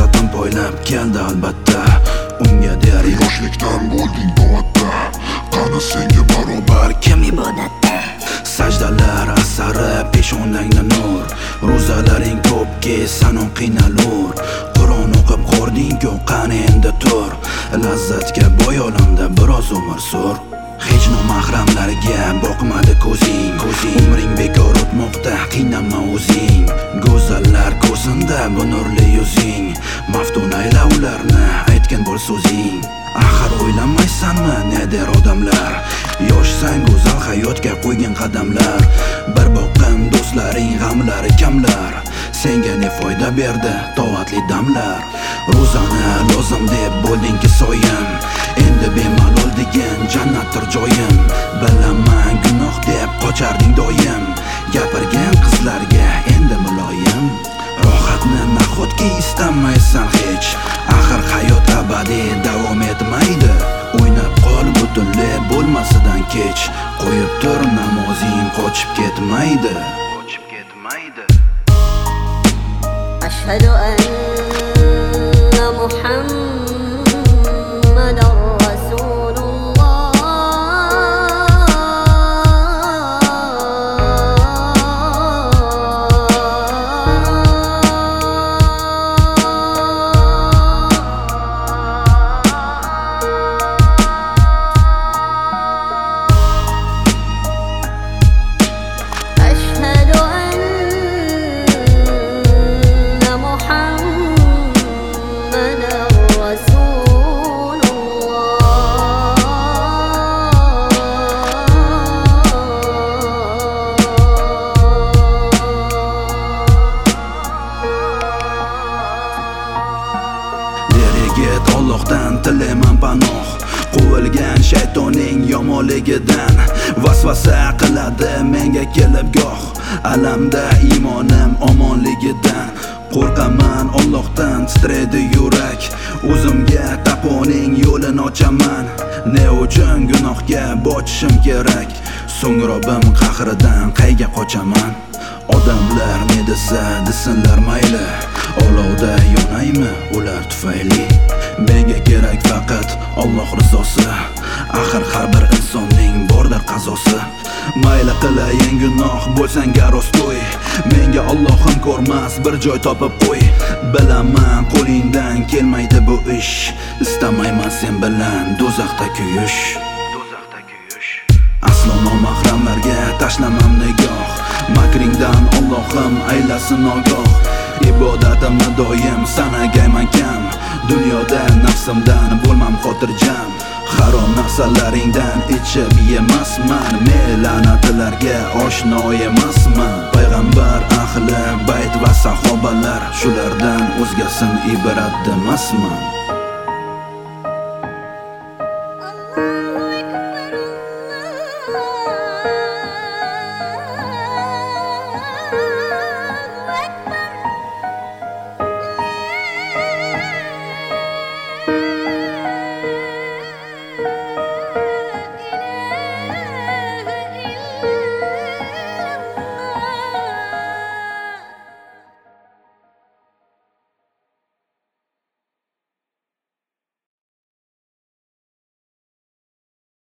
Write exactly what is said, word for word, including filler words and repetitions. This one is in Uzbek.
maqsadim poylab keldi albatta. Unga der yoshlikdan bo'lding bovatda, qani senga barobar kim ibodatda. Sajdalar asari peshonangda nur, ro'zalaring ko'pki sanon qiynalur. Qur'on o'qib qo'rding-ku qani endi tur, lazzatga boy olamda biroz umr sur. Hech nomahramlarga boqmadi ko'zing, umring bekor o'tmoqda, qiynama o'zing. Go'zallar ko'zinda bu nurli yuzing, maftun ayla ularni aytgan bo'l so'zing. Axir o'ylamaysanmi ne der odamlar, yoshsan go'zal hayotga qo'ygan qadamlar. Bir boqqan do'stlaring g'amlari kamlar, senga ne foyda berdi toatli damlar. Ro'zani lozim deb bo'ldingki soyim, endi bemalol degan jannatdir joyim. Bilaman gunoh deb qocharding doim, gapirgan qizlarga endi muloyim. Rohatni nahotki istamaysan hech, axir hayot abadiy davom etmaydi. O'ynab qol butunlay bo'lmasidan kech, qo'yib tur namozing qochib ketmaydi, qochib ketmaydi. Ashhadu anna Muhammadar Allohdan tilayman panoh, qo'yilgan shaytonning yomonligidan. Vasvasa qiladi menga kelib goh, alamda imonim omonligidan. Qo'rqaman Allohdan, titraydi yurak, o'zimga taponing yo'lini ochaman. Ne uchun gunohga botishim kerak, so'ng Robbim qahridan qayga qochaman. Odamlar ne desa desinlar mayli, olovda yonaymi ular tufayli. Menga kerak faqat Alloh rizosi, axir har bir insonning bordir qazosi. Mayli qilayin gunoh bo'lsang garosto'y, menga Allohim ko'rmas bir joy topib qo'y. Bilaman qo'lingdan kelmaydi bu ish, istamayman sen bilan do'zaxda kuyish, do'zaxda kuyish. Aslo nomahramlarga tashlamam nigoh, makringdan Allohim aylasin ogoh. Ibodatimni doim sanagayman kam, dunyoda nafsimdan bo'lmam xotirjam. Harom narsalaringdan ichib yemasman, men la'natlarga oshno emasman. Payg'ambar ahli bayt va sahobalar, shulardan o'zgasin ibrat demasman.